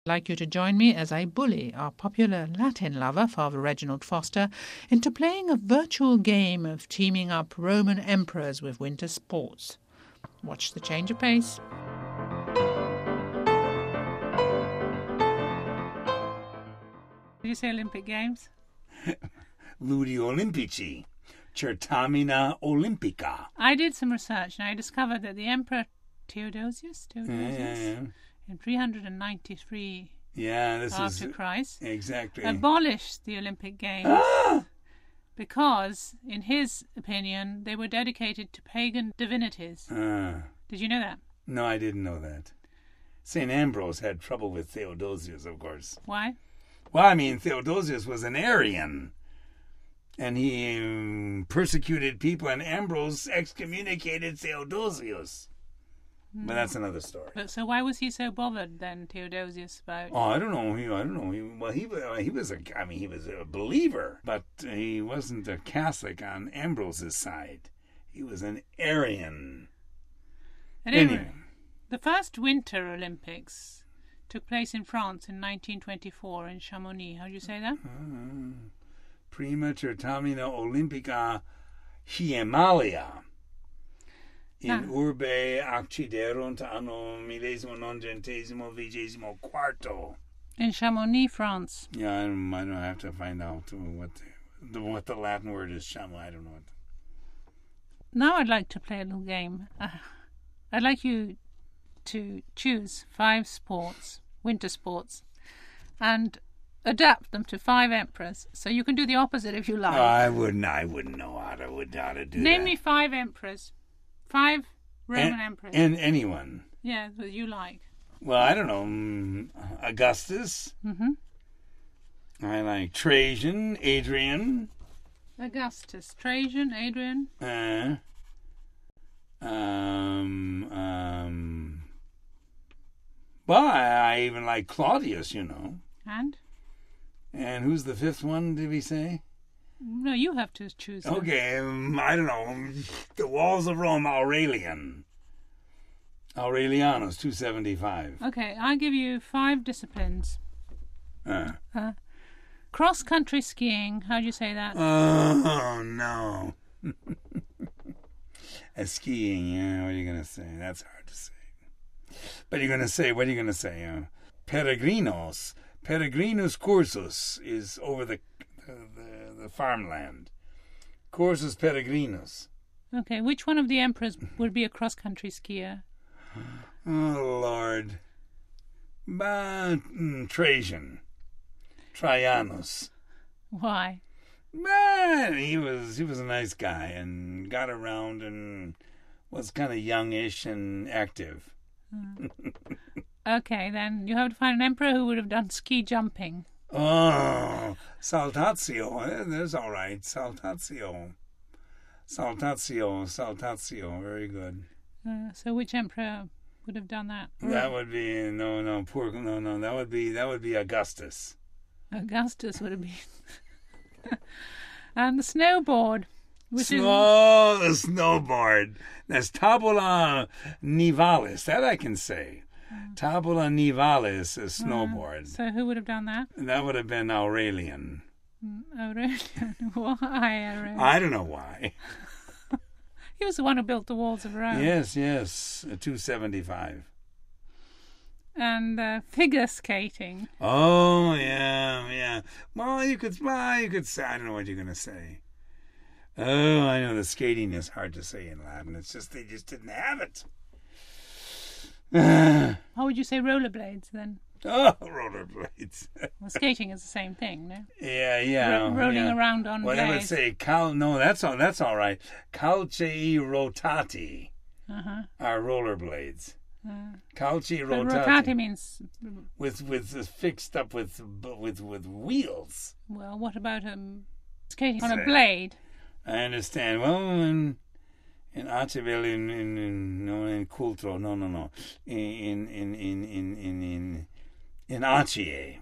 I'd like you to join me as I bully our popular Latin lover, Father Reginald Foster, into playing a virtual game of teaming up Roman emperors with winter sports. Watch the change of pace. Did you say Olympic Games? Ludi Olympici, Certamina Olympica. I did some research and I discovered that the Emperor Theodosius in 393 after Christ exactly abolished the Olympic Games because, in his opinion, they were dedicated to pagan divinities. Did you know that? No, I didn't know that. St. Ambrose had trouble with Theodosius, of course. Why? Well, I mean, Theodosius was an Arian, and he persecuted people, and Ambrose excommunicated Theodosius. But that's another story. But so why was he so bothered then, Theodosius, about? Oh, I don't know. He was a believer, but he wasn't a Catholic on Ambrose's side. He was an Arian. Anyway, the first Winter Olympics took place in France in 1924 in Chamonix. How do you say that? Prima Certamina Olympica Hiemalia. In urbe acciderunt anno 1924. In Chamonix, France. Yeah, I don't have to find out what the Latin word is. Chamonix, I don't know it. Now I'd like to play a little game. I'd like you to choose 5 sports, winter sports, and adapt them to 5 emperors. So you can do the opposite if you like. Oh, I wouldn't know how to do that. Name me 5 emperors. 5 Roman emperors. And anyone. Yeah, that you like. Well, I don't know. Augustus. Mm-hmm. I like Trajan, Adrian. Augustus, Trajan, Adrian. Well, I even like Claudius, you know. And who's the 5th one, did we say? No, you have to choose. Okay, I don't know. The walls of Rome, Aurelianus, 275. Okay, I'll give you 5 disciplines. Cross-country skiing, how do you say that? Oh, no. Skiing, yeah, what are you going to say? That's hard to say. But what are you going to say? Peregrinos. Peregrinus cursus is over the farmland. Cursus peregrinus. Okay, which one of the emperors would be a cross-country skier? Oh, Lord. Trajan. Trajanus. Why? Man, he was a nice guy and got around and was kind of youngish and active. Okay, then you have to find an emperor who would have done ski jumping. Oh, Saltatio. That's all right. Saltatio. Very good. So which emperor would have done that? That would be no. That would be Augustus. Augustus would have been. And the snowboard. The snowboard. That's Tabula Nivalis. That I can say. Tabula Nivalis is snowboard. So who would have done that? That would have been Aurelian. Aurelian? Why Aurelian? I don't know why. He was the one who built the walls of Rome. Yes, 275. And figure skating. Oh, yeah. Well, you could say, I don't know what you're going to say. Oh, I know the skating is hard to say in Latin. It's just, they just didn't have it. How would you say rollerblades then? Oh, rollerblades. Well, skating is the same thing, no? Yeah. Rolling around on blades. Well, I would say, that's all right. Calcei rotati are rollerblades. Calci rotati. Rotati means with fixed up with wheels. Well, what about skating on a blade? I understand. Well, in Archibald, in Cultro, no. In Accie.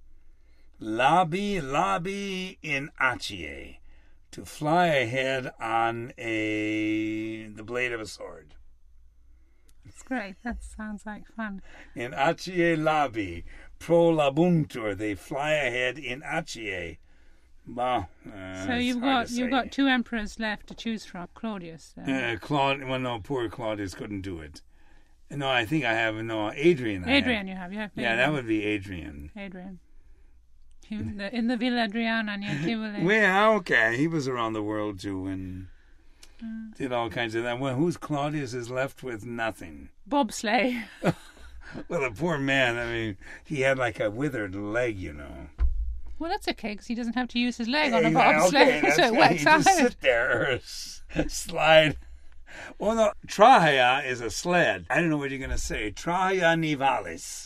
Labi in Accie. To fly ahead on the blade of a sword. That's great. That sounds like fun. In Accie Labi, prolabuntur. They fly ahead in Actiae. Well, so you've got two emperors left to choose from. Claudius. Poor Claudius couldn't do it. No, I think I have Adrian. Adrian, you have. Yeah, that would be Adrian. Adrian. In the Villa Adriana near Tivoli. Well, okay, he was around the world too and did all kinds of that. Well, who's Claudius is left with nothing. Bobsleigh. Well, the poor man. I mean, he had like a withered leg, Well, that's okay, because he doesn't have to use his leg on a bobsleigh, so it works out. He just sit there, slide. Well, no, trahea is a sled. I don't know what you're going to say. Trahea nivalis.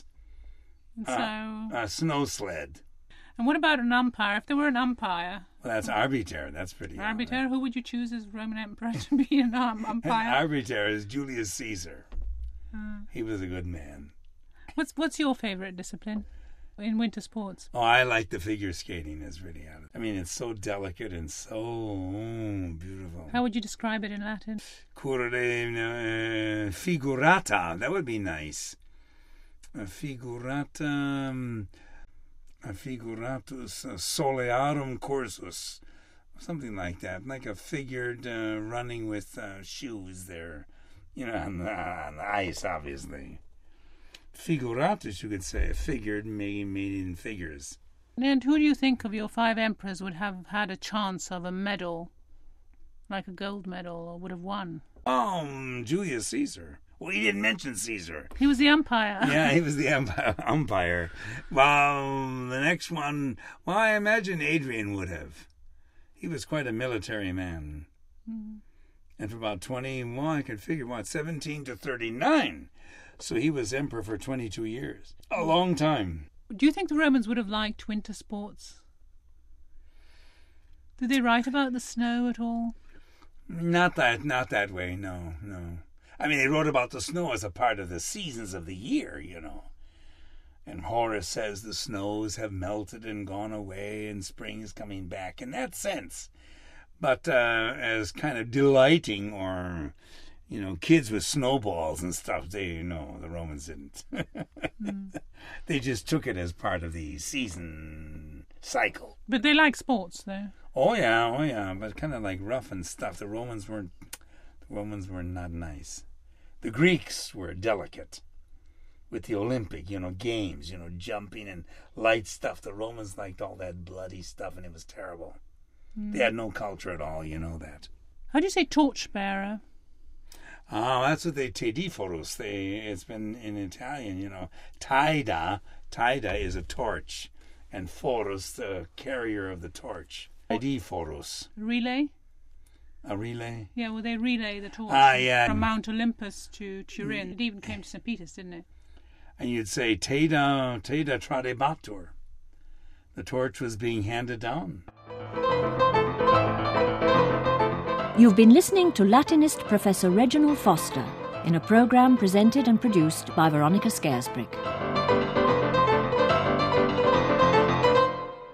A snow sled. And what about an umpire? If there were an umpire... Well, that's arbiter. That's pretty... Arbiter? Who would you choose as Roman emperor to be an umpire? An arbiter is Julius Caesar. He was a good man. What's your favourite discipline in winter sports? Oh, I like the figure skating. It's really... I mean, it's so delicate and so beautiful. How would you describe it in Latin? Figurata. That would be nice. Figuratus solearum cursus, something like that, like a figured running with shoes there, on the ice, obviously. Figuratus, you could say, figured, made in figures. And who do you think of your 5 emperors would have had a chance of a medal, like a gold medal, or would have won? Julius Caesar. Well, he didn't mention Caesar. He was the umpire. Yeah, he was the umpire. Well, the next one, I imagine Adrian would have. He was quite a military man. And for about 17 to 39. So he was emperor for 22 years. A long time. Do you think the Romans would have liked winter sports? Did they write about the snow at all? Not that way, no. I mean, they wrote about the snow as a part of the seasons of the year, And Horace says the snows have melted and gone away and spring is coming back in that sense. But as kind of delighting or, kids with snowballs and stuff, the Romans didn't. They just took it as part of the season cycle. But they like sports, though. Oh, yeah, but kind of like rough and stuff. The Romans were not nice. The Greeks were delicate with the Olympic, games, jumping and light stuff. The Romans liked all that bloody stuff, and it was terrible. They had no culture at all, that. How do you say torchbearer? Oh, that's what they tediforus. It's been in Italian, Taida is a torch, and forus, the carrier of the torch. Tediforus. Relay? A relay? Yeah, well, they relay the torch from Mount Olympus to Turin. It even came to St. Peter's, didn't it? And you'd say, Teda tradebatur. The torch was being handed down. You've been listening to Latinist Professor Reginald Foster in a programme presented and produced by Veronica Scaresbrick.